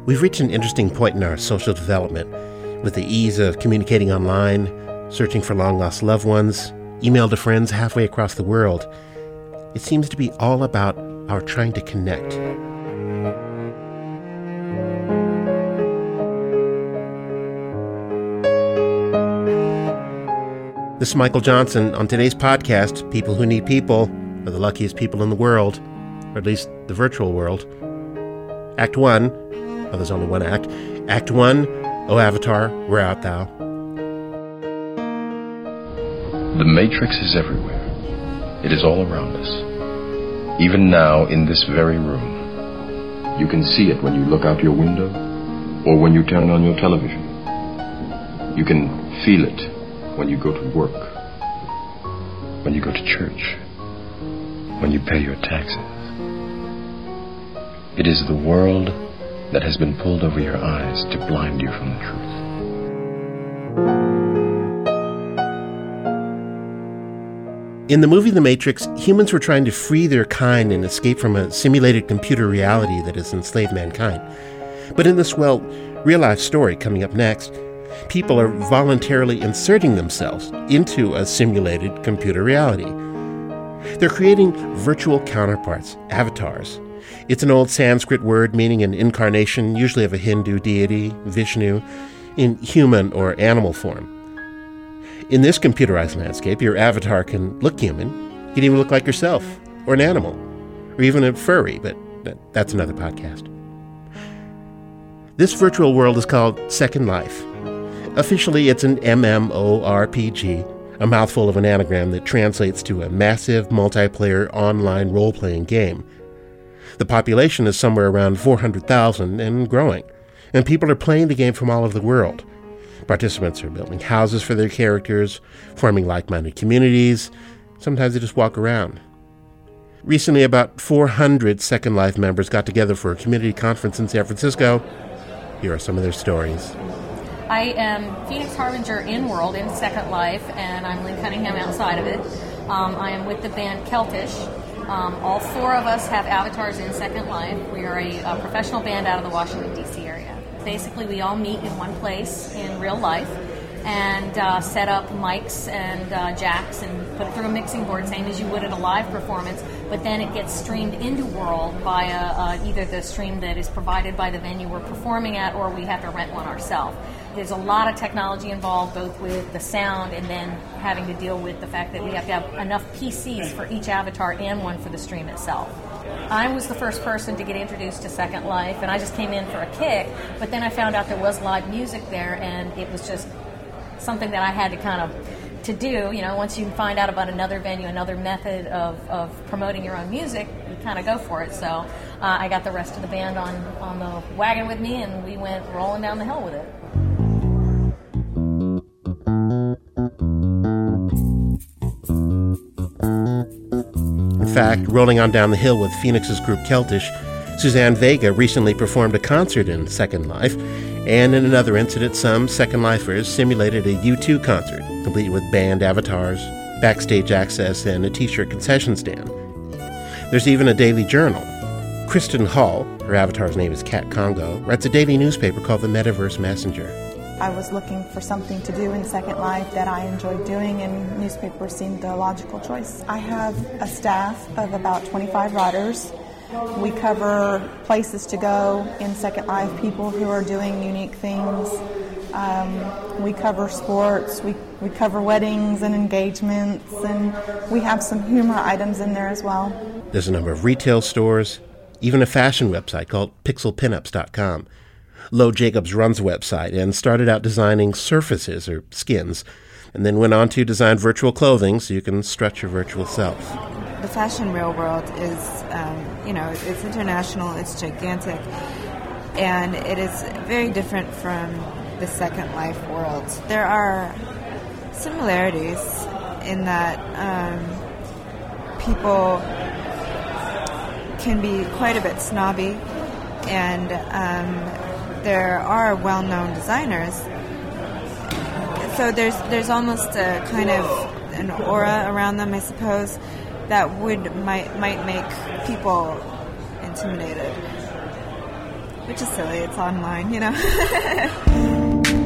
We've reached an interesting point in our social development with the ease of communicating online, searching for long-lost loved ones, email to friends halfway across the world. It seems to be all about our trying to connect. This is Michael Johnson. On today's podcast, People Who Need People are the luckiest people in the world, or at least the virtual world. Act 1, oh, there's only one act. Act 1, O Avatar, where art thou? The Matrix is everywhere. It is all around us. Even now, in this very room. You can see it when you look out your window or when you turn on your television. You can feel it when you go to work, when you go to church, when you pay your taxes. It is the world that has been pulled over your eyes to blind you from the truth. In the movie The Matrix, humans were trying to free their kind and escape from a simulated computer reality that has enslaved mankind. But in this, real-life story coming up next, people are voluntarily inserting themselves into a simulated computer reality. They're creating virtual counterparts, avatars. It's an old Sanskrit word meaning an incarnation, usually of a Hindu deity, Vishnu, in human or animal form. In this computerized landscape, your avatar can look human, you can even look like yourself, or an animal, or even a furry, but that's another podcast. This virtual world is called Second Life. Officially, it's an MMORPG, a mouthful of an anagram that translates to a massive multiplayer online role-playing game. The population is somewhere around 400,000 and growing, and people are playing the game from all over the world. Participants are building houses for their characters, forming like-minded communities. Sometimes they just walk around. Recently, about 400 Second Life members got together for a community conference in San Francisco. Here are some of their stories. I am Phoenix Harbinger in-world in Second Life, and I'm Lynn Cunningham outside of it. I am with the band Keltish. All four of us have avatars in Second Life. We are a professional band out of the Washington, D.C. area. Basically, we all meet in one place in real life and set up mics and jacks and put it through a mixing board, same as you would at a live performance, but then it gets streamed into World via either the stream that is provided by the venue we're performing at, or we have to rent one ourselves. There's a lot of technology involved, both with the sound and then having to deal with the fact that we have to have enough PCs for each avatar and one for the stream itself. I was the first person to get introduced to Second Life, and I just came in for a kick, but then I found out there was live music there, and it was just something that I had to kind of to do. You know, once you find out about another venue, another method of promoting your own music, you kind of go for it. So I got the rest of the band on the wagon with me, and we went rolling down the hill with it. In fact, rolling on down the hill with Phoenix's group Keltish, Suzanne Vega recently performed a concert in Second Life, and in another incident, some Second Lifers simulated a U2 concert, complete with band avatars, backstage access, and a t-shirt concession stand. There's even a daily journal. Kristen Hall, her avatar's name is Cat Congo, writes a daily newspaper called the Metaverse Messenger. I was looking for something to do in Second Life that I enjoyed doing, and newspaper seemed the logical choice. I have a staff of about 25 writers. We cover places to go in Second Life, people who are doing unique things. We cover sports, we cover weddings and engagements, and we have some humor items in there as well. There's a number of retail stores, even a fashion website called pixelpinups.com. Lo Jacobs runs the website and started out designing surfaces or skins, and then went on to design virtual clothing so you can stretch your virtual self. The fashion real world is, it's international, it's gigantic, and it is very different from the Second Life world. There are similarities in that people can be quite a bit snobby, and there are well-known designers. So there's almost a kind of an aura around them, I suppose, that might make people intimidated. which is silly. It's online, you know.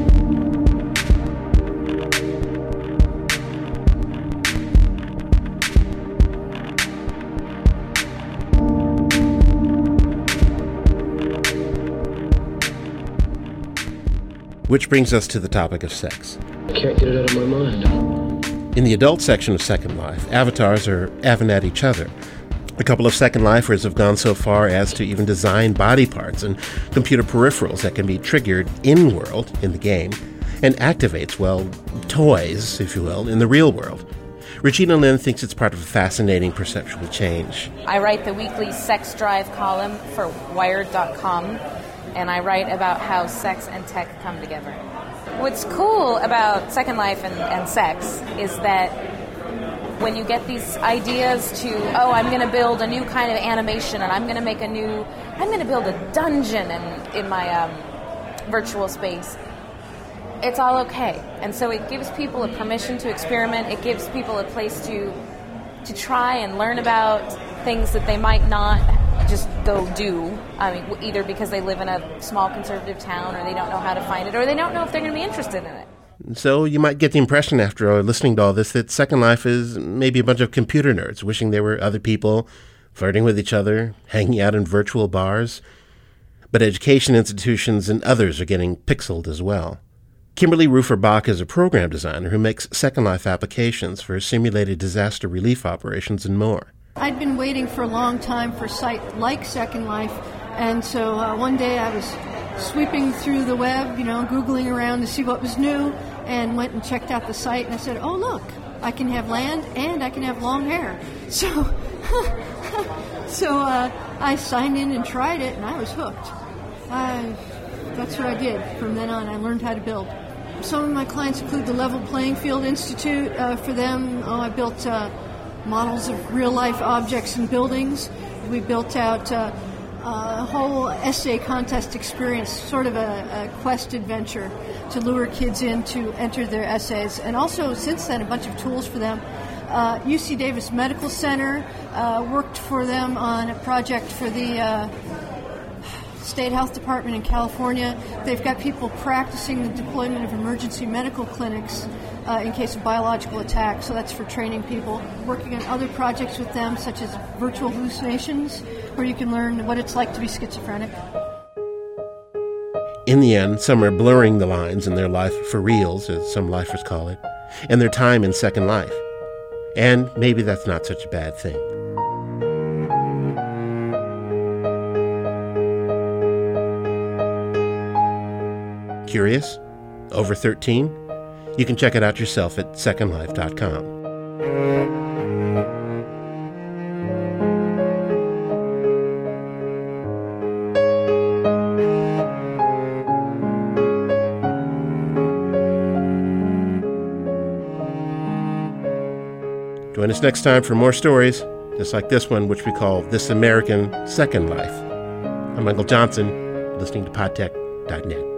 Which brings us to the topic of sex. I can't get it out of my mind. In the adult section of Second Life, avatars are having at each other. A couple of Second Lifers have gone so far as to even design body parts and computer peripherals that can be triggered in-world, in the game, and activates, well, toys, if you will, in the real world. Regina Lynn thinks it's part of a fascinating perceptual change. I write the weekly Sex Drive column for Wired.com, and I write about how sex and tech come together. What's cool about Second Life and sex is that when you get these ideas to, I'm going to build a new kind of animation, and I'm going to build a dungeon in my virtual space, it's all okay. And so it gives people a permission to experiment. It gives people a place to try and learn about things that they might not just go do. I mean, either because they live in a small conservative town, or they don't know how to find it, or they don't know if they're going to be interested in it. So you might get the impression after listening to all this that Second Life is maybe a bunch of computer nerds wishing there were other people, flirting with each other, hanging out in virtual bars. But education institutions and others are getting pixeled as well. Kimberly Rufer-Bach is a program designer who makes Second Life applications for simulated disaster relief operations and more. I'd been waiting for a long time for a site like Second Life, and so one day I was sweeping through the web, Googling around to see what was new, and went and checked out the site, and I said, oh, look, I can have land and I can have long hair. So I signed in and tried it, and I was hooked. That's what I did. From then on, I learned how to build. Some of my clients include the Level Playing Field Institute. For them, I built models of real-life objects and buildings. We built out a whole essay contest experience, sort of a quest adventure to lure kids in to enter their essays. And also, since then, a bunch of tools for them. UC Davis Medical Center worked for them on a project for the State Health Department in California. They've got people practicing the deployment of emergency medical clinics in case of biological attack, so that's for training people. Working on other projects with them, such as virtual hallucinations, where you can learn what it's like to be schizophrenic. In the end, some are blurring the lines in their life for reals, as some lifers call it, and their time in Second Life. And maybe that's not such a bad thing. Curious? Over 13? You can check it out yourself at secondlife.com. Join us next time for more stories, just like this one, which we call This American Second Life. I'm Michael Johnson, listening to podtech.net.